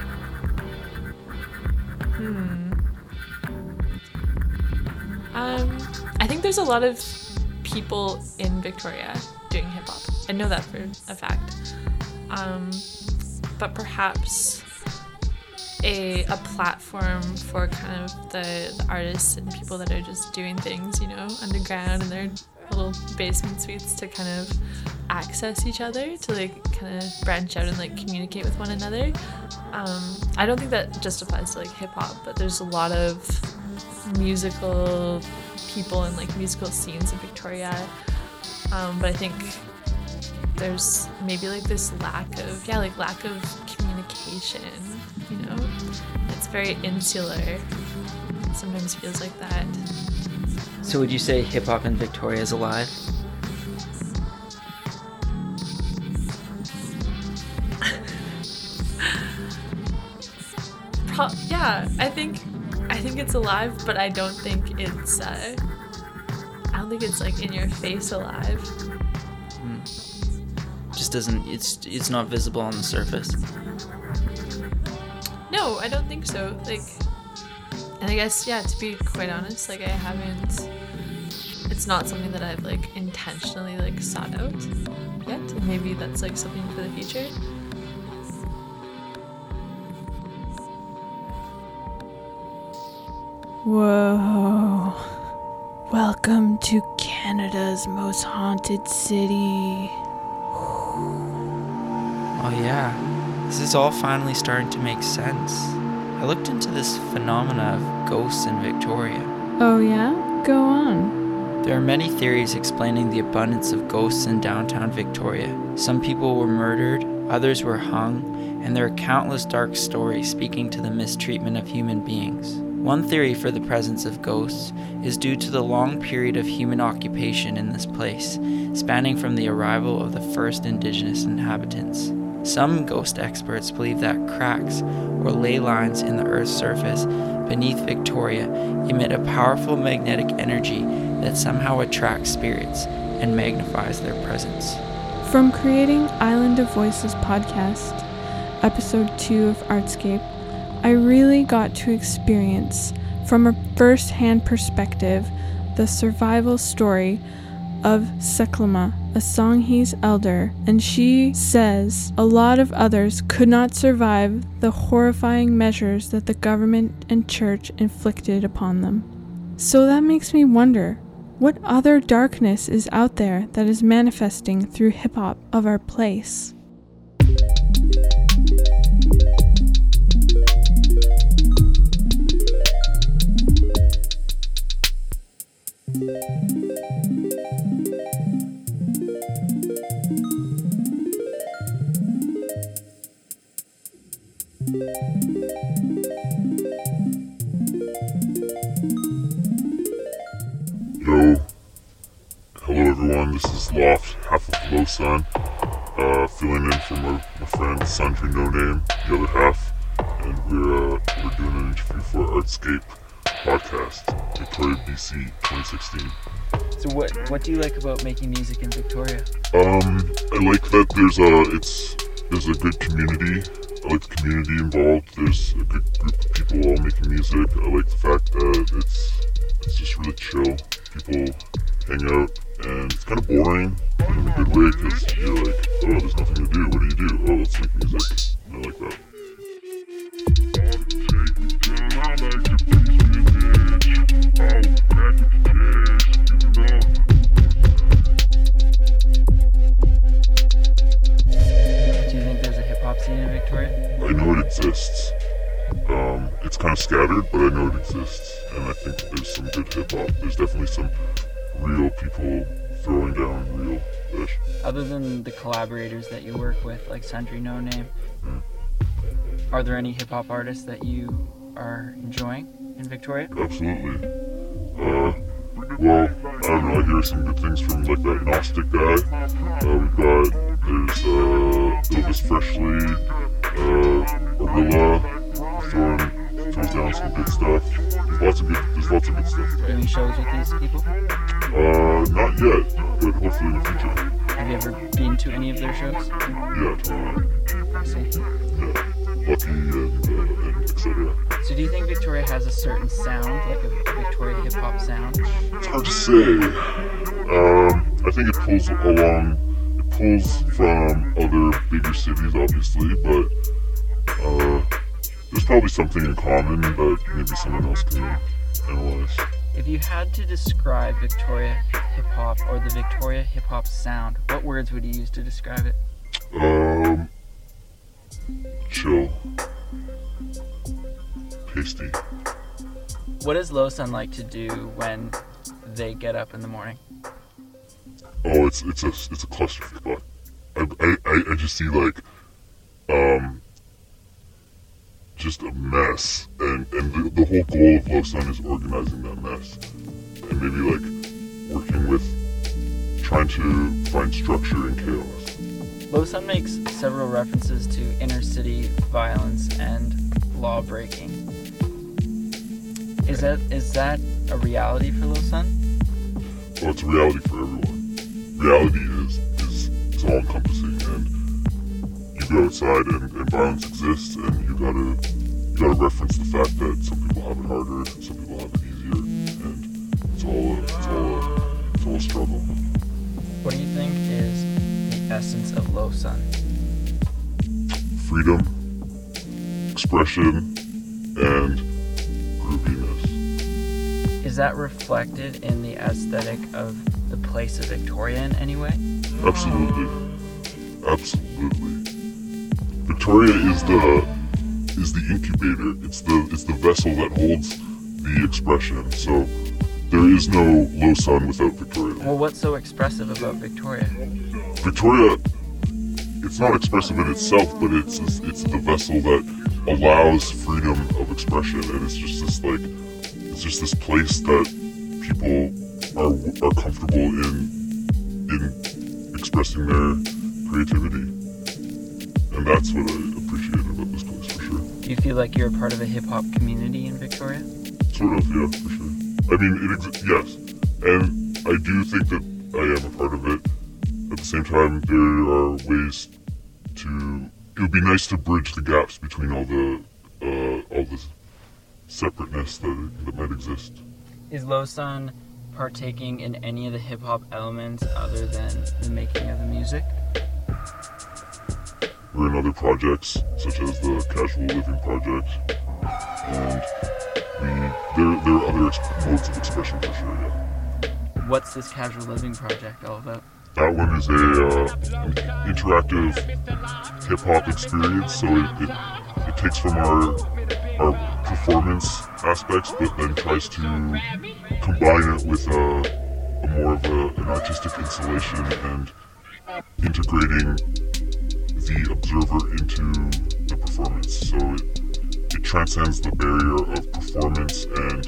Speaker 13: I think there's a lot of people in Victoria doing hip hop. I know that for a fact. But perhaps a platform for kind of the artists and people that are just doing things, you know, underground in their little basement suites to kind of access each other, to like kind of branch out and like communicate with one another. I don't think that just applies to like hip hop, but there's a lot of musical people and like musical scenes in Victoria. But I think there's maybe like this lack of communication, you know? It's very insular. It sometimes feels like that.
Speaker 2: So would you say hip hop in Victoria is alive?
Speaker 13: Yeah, I think it's alive, but I don't think it's like in your face alive.
Speaker 2: Just doesn't, it's not visible on the surface.
Speaker 13: No, I don't think so. Like, and I guess, yeah, to be quite honest, like it's not something that I've like intentionally like sought out yet. And maybe that's like something for the future.
Speaker 1: Whoa. Welcome to Canada's most haunted city.
Speaker 2: Oh yeah, this is all finally starting to make sense. I looked into this phenomena of ghosts in Victoria.
Speaker 1: Oh yeah? Go on.
Speaker 2: There are many theories explaining the abundance of ghosts in downtown Victoria. Some people were murdered, others were hung, and there are countless dark stories speaking to the mistreatment of human beings. One theory for the presence of ghosts is due to the long period of human occupation in this place, spanning from the arrival of the first indigenous inhabitants. Some ghost experts believe that cracks or ley lines in the Earth's surface beneath Victoria emit a powerful magnetic energy that somehow attracts spirits and magnifies their presence.
Speaker 1: From creating Island of Voices podcast, episode 2 of Artscape, I really got to experience, from a first-hand perspective, the survival story of Seklima, a Songhees elder, and she says a lot of others could not survive the horrifying measures that the government and church inflicted upon them. So that makes me wonder, what other darkness is out there that is manifesting through hip-hop of our place?
Speaker 14: Yo, hello everyone, this is Loft, half of Low Sun, filling in for my friend Sundry No Name, the other half, and we're doing an interview for Artscape podcast, Victoria, BC, 2016.
Speaker 4: So what do you like about making music in Victoria?
Speaker 14: I like that there's a good community. I like the community involved. There's a good group of people all making music. I like the fact that it's just really chill. People hang out, and it's kind of boring in a good way because you're like, oh, there's nothing to do. What do you do? Oh, let's make music. I like that.
Speaker 4: Do you think there's a hip-hop scene in Victoria?
Speaker 14: I know it exists. It's kind of scattered, but I know it exists, and I think that there's some good hip-hop. There's definitely some real people throwing down real fish.
Speaker 4: Other than the collaborators that you work with, like Sundry No Name, are there any hip-hop artists that you are enjoying in Victoria?
Speaker 14: Absolutely. Well, I don't know, I hear some good things from like that Gnostic guy. There's Elvis Freshly, Orilla, throwing down some good stuff. There's lots of good stuff.
Speaker 4: Doing shows with these people?
Speaker 14: Not yet, but hopefully in the future.
Speaker 4: Have you ever been to any of their shows?
Speaker 14: Yeah, totally.
Speaker 4: I see.
Speaker 14: Yeah, Lucky and etc.
Speaker 4: So do you think Victoria has a certain sound, like a Victoria hip-hop sound?
Speaker 14: It's hard to say. I think it pulls from other bigger cities, obviously, but there's probably something in common that maybe someone else can analyze.
Speaker 4: If you had to describe Victoria hip-hop or the Victoria hip-hop sound, what words would you use to describe it?
Speaker 14: Chill. Pasty.
Speaker 4: What does Low Sun like to do when they get up in the morning?
Speaker 14: Oh, it's a clusterfuck. I just see like just a mess, and the whole goal of Low Sun is organizing that mess, and maybe like working with trying to find structure in chaos.
Speaker 4: Low Sun makes several references to inner city violence and law breaking. Is that a reality for Low Sun?
Speaker 14: Well, it's a reality for everyone. Reality is all encompassing, and you go outside and violence exists, and you gotta reference the fact that some people have it harder, some people have it easier, and it's all a struggle.
Speaker 4: What do you think is the essence of Low Sun?
Speaker 14: Freedom, expression, and grooviness.
Speaker 4: Is that reflected in the aesthetic of the place of Victoria in any way?
Speaker 14: Absolutely. Victoria is the incubator. It's the vessel that holds the expression. So there is no Low Sun without Victoria.
Speaker 4: Well, what's so expressive about Victoria?
Speaker 14: Victoria, it's not expressive in itself, but it's the vessel that allows freedom of expression, and it's just this place that people are comfortable in expressing their creativity, and that's what I appreciate about this place for sure.
Speaker 4: Do you feel like you're a part of a hip-hop community in Victoria?
Speaker 14: Sort of, yeah, for sure. I mean, yes, and I do think that I am a part of it. At the same time, there are ways to. It would be nice to bridge the gaps between all this separateness that might exist.
Speaker 4: Is Low Sun partaking in any of the hip-hop elements other than the making of the music?
Speaker 14: We're in other projects, such as the Casual Living Project, and there are other modes of expression for sure, yeah.
Speaker 4: What's this Casual Living Project all about?
Speaker 14: That one is an interactive hip-hop experience, so it takes from our performance aspects, but then tries to combine it with a more of an artistic installation and integrating the observer into the performance. So it transcends the barrier of performance and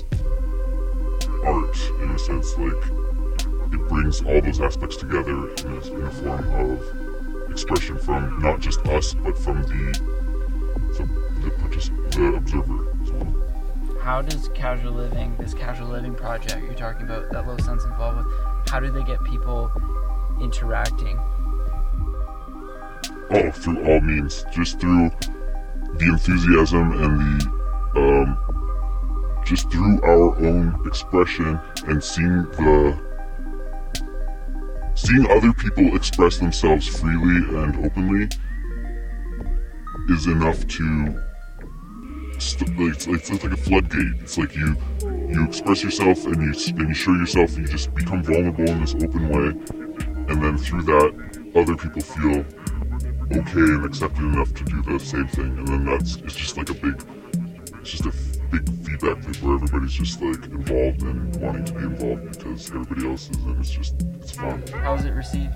Speaker 14: art, in a sense. Like, it brings all those aspects together in a form of expression from not just us, but from the observer as well.
Speaker 4: how does casual living, this casual living project you're talking about that Low Sun's involved with, how do they get people interacting?
Speaker 14: Oh, through all means, just through the enthusiasm and just through our own expression and seeing other people express themselves freely and openly is enough to it's like a floodgate. It's like you express yourself and you show yourself, and you just become vulnerable in this open way, and then through that other people feel okay and accepted enough to do the same thing, and then it's just a big feedback loop where everybody's just like involved and wanting to be involved because everybody else is, and it's fun.
Speaker 4: How is it received?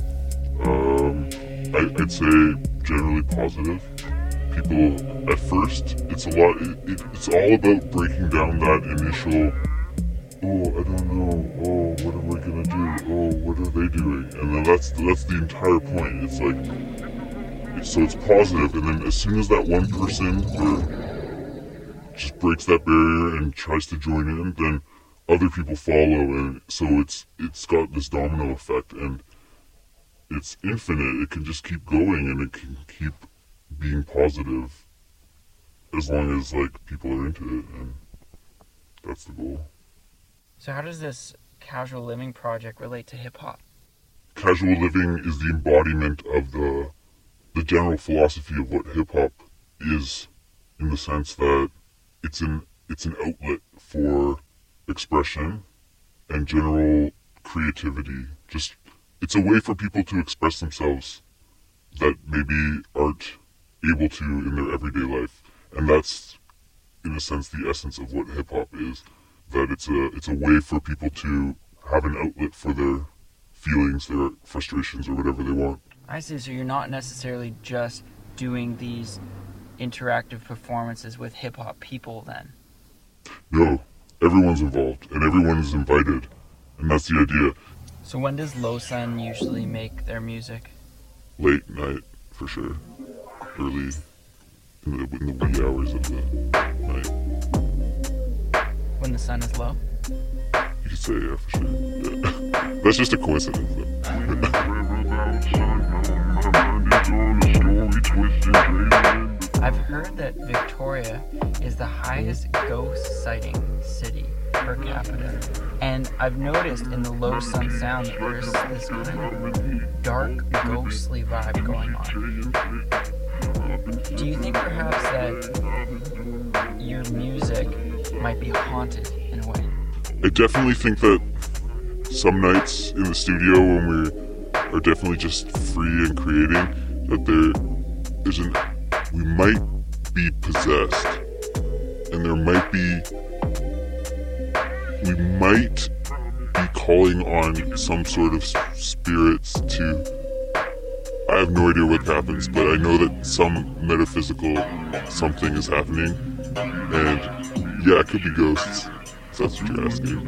Speaker 14: I'd say generally positive. People at first, it's all about breaking down that initial, oh, I don't know, oh, what are we gonna do, oh, what are they doing, and then that's the entire point. It's like, so it's positive, and then as soon as that one person just breaks that barrier and tries to join in, then other people follow, and so it's got this domino effect, and it's infinite. It can just keep going, and it can keep being positive as long as like people are into it, and that's the goal.
Speaker 4: So how does this casual living project relate to hip-hop?
Speaker 14: Casual living is the embodiment of the general philosophy of what hip-hop is, in the sense that it's an outlet for expression and general creativity. Just, it's a way for people to express themselves that maybe aren't able to in their everyday life, and that's in a sense the essence of what hip-hop is, that it's a way for people to have an outlet for their feelings, their frustrations, or whatever they want.
Speaker 4: I see, so you're not necessarily just doing these interactive performances with hip-hop people then?
Speaker 14: No, everyone's involved and everyone is invited, and that's the idea.
Speaker 4: So when does Low Sun usually make their music?
Speaker 14: Late night, for sure. Early, in the wee hours of the night.
Speaker 4: When the sun is low?
Speaker 14: You could say, yeah, for sure. Yeah. That's just a coincidence, though.
Speaker 4: I've heard that Victoria is the highest ghost sighting city per capita. And I've noticed in the Low Sun sound that there's this kind of dark, ghostly vibe going on. Do you think perhaps that your music might be haunted in a way?
Speaker 14: I definitely think that some nights in the studio when we are definitely just free and creating, that we might be possessed, and we might be calling on some sort of spirits to, I have no idea what happens, but I know that some metaphysical something is happening, and yeah, it could be ghosts, if that's what you're asking.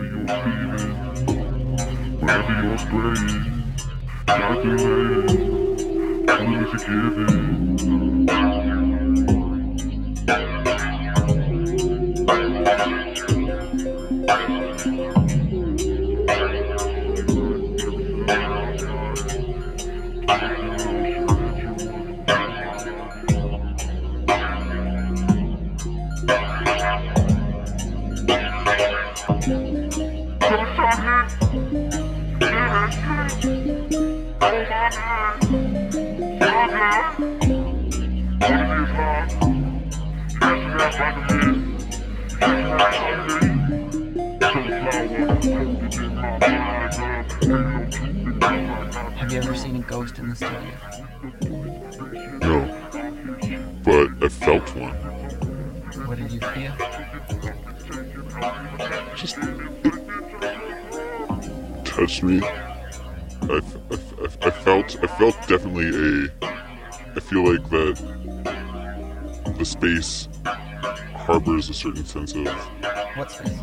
Speaker 4: Have you ever seen a ghost in the studio?
Speaker 14: No, but I felt one.
Speaker 4: What did you feel?
Speaker 14: Just touched me. I felt definitely I feel like that the space harbors a certain sense of...
Speaker 4: What space?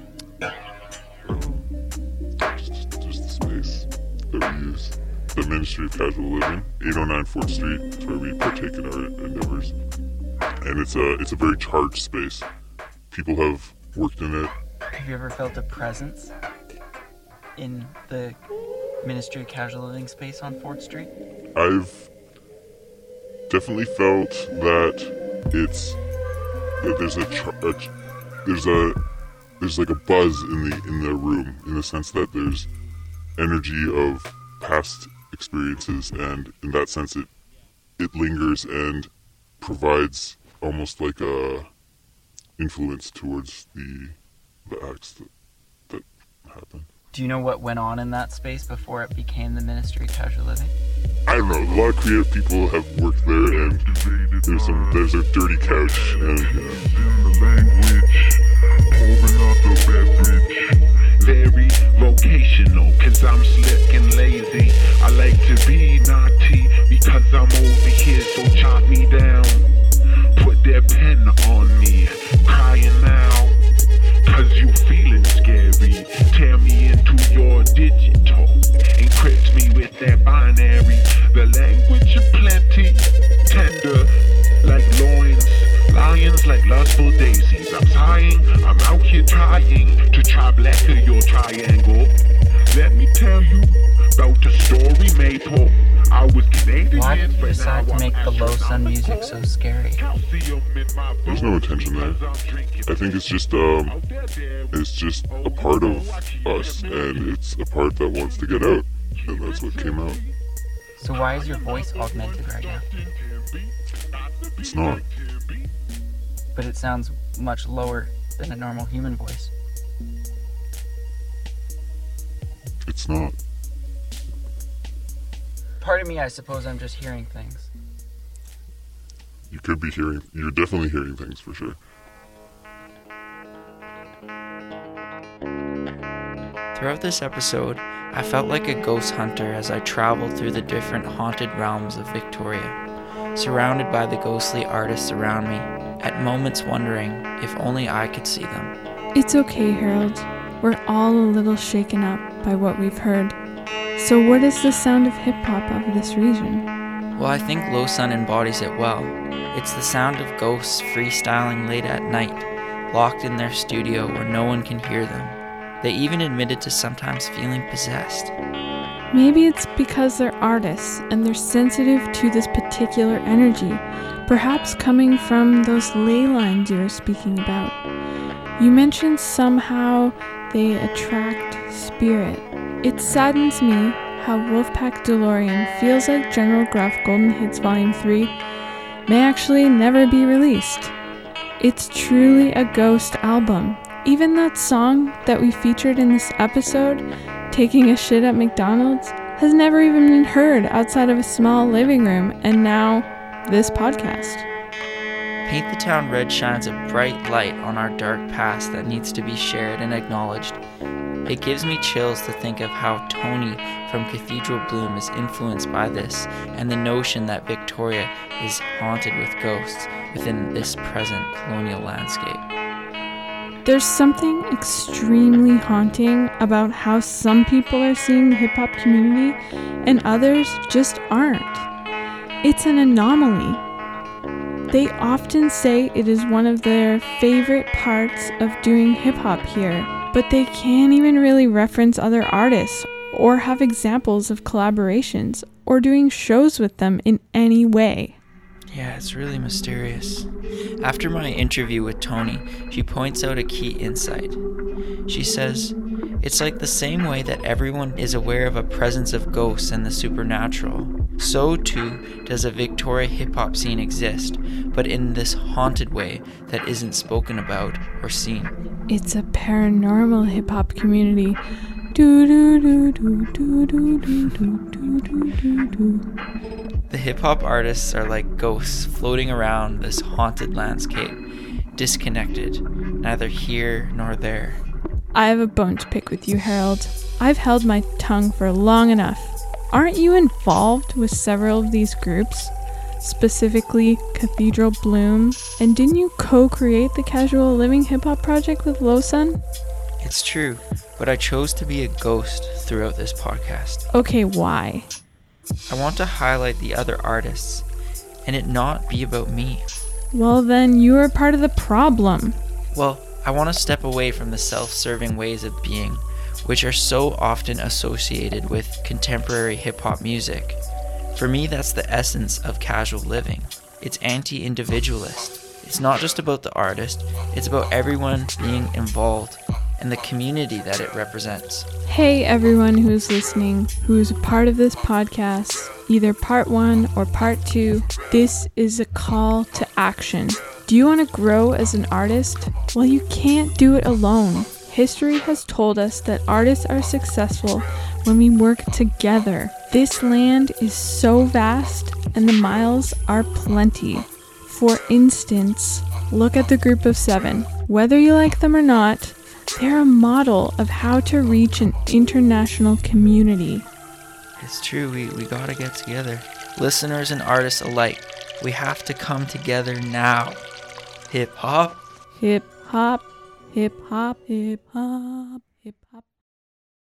Speaker 14: Just the space that we use. The Ministry of Casual Living, 809 4th Street, is where we partake in our endeavors. And it's a very charged space. people have worked in it.
Speaker 4: Have you ever felt a presence in the Ministry of Casual Living space on 4th Street?
Speaker 14: I've definitely felt that there's like a buzz in the room, in the sense that there's energy of past experiences, and in that sense it lingers and provides almost like a influence towards the acts that happen.
Speaker 4: Do you know what went on in that space before it became the Ministry of Casual Living?
Speaker 14: I don't know. A lot of creative people have worked there, and there's a dirty couch, and
Speaker 15: very vocational, cause I'm slick and lazy. I like to be naughty because I'm over here, so chop me down. Put their pen on me, crying out, cause you feeling scary. Tear me into your digital, encrypt me with that binary. The language of plenty, tender like loins, lions like lustful daisies. I'm sighing, I'm out here trying to try blacker your triangle. Let me tell you about the story Maple. I was Canadian.
Speaker 4: Why did you decide to make the low sun music so scary?
Speaker 14: there's no intention there. I think it's just a part of us, and it's a part that wants to get out, and that's what came out.
Speaker 4: So why is your voice augmented right now?
Speaker 14: It's not.
Speaker 4: But it sounds much lower than a normal human voice.
Speaker 14: It's not.
Speaker 4: Part of me, I suppose I'm just hearing things.
Speaker 14: You could be hearing, you're definitely hearing things for sure.
Speaker 2: Throughout this episode, I felt like a ghost hunter as I traveled through the different haunted realms of Victoria, surrounded by the ghostly artists around me, at moments wondering if only I could see them.
Speaker 1: It's okay, Harold. We're all a little shaken up by what we've heard. So what is the sound of hip-hop of this region?
Speaker 2: Well, I think Low Sun embodies it well. It's the sound of ghosts freestyling late at night, locked in their studio where no one can hear them. They even admitted to sometimes feeling possessed.
Speaker 1: Maybe it's because they're artists and they're sensitive to this particular energy, perhaps coming from those ley lines you were speaking about. You mentioned somehow they attract spirit. It saddens me how Wolfpack DeLorean feels like General Gruff Golden Hits Volume 3 may actually never be released. It's truly a ghost album. Even that song that we featured in this episode, Taking a Shit at McDonald's, has never even been heard outside of a small living room, and now this podcast.
Speaker 2: Paint the Town Red shines a bright light on our dark past that needs to be shared and acknowledged. It gives me chills to think of how Tony from Cathedral Bloom is influenced by this, and the notion that Victoria is haunted with ghosts within this present colonial landscape.
Speaker 1: There's something extremely haunting about how some people are seeing the hip-hop community and others just aren't. It's an anomaly. They often say it is one of their favorite parts of doing hip-hop here, but they can't even really reference other artists or have examples of collaborations or doing shows with them in any way.
Speaker 2: Yeah, it's really mysterious. After my interview with Tony, she points out a key insight. She says, it's like the same way that everyone is aware of a presence of ghosts and the supernatural, so too does a Victoria hip-hop scene exist, but in this haunted way that isn't spoken about or seen.
Speaker 1: It's a paranormal hip-hop community.
Speaker 2: The hip-hop artists are like ghosts floating around this haunted landscape, disconnected, neither here nor there.
Speaker 1: I have a bone to pick with you, Harold. I've held my tongue for long enough. Aren't you involved with several of these groups? Specifically Cathedral Bloom, and didn't you co-create the Casual Living Hip-Hop project with Low Sun?
Speaker 2: It's true, but I chose to be a ghost throughout this podcast.
Speaker 1: Okay, why?
Speaker 2: I want to highlight the other artists, and it not be about me.
Speaker 1: Well, then you are part of the problem.
Speaker 2: Well, I want to step away from the self-serving ways of being, which are so often associated with contemporary hip-hop music. For me, that's the essence of casual living. It's anti-individualist. It's not just about the artist, it's about everyone being involved and the community that it represents.
Speaker 1: Hey everyone who's listening, who's a part of this podcast, either part 1 or part 2, this is a call to action. Do you want to grow as an artist? Well, you can't do it alone. History has told us that artists are successful when we work together. This land is so vast and the miles are plenty. For instance, look at the Group of 7. Whether you like them or not, they're a model of how to reach an international community.
Speaker 2: It's true, we gotta get together. Listeners and artists alike, we have to come together now. Hip hop.
Speaker 1: Hip hop. Hip hop. Hip hop. Hip hop.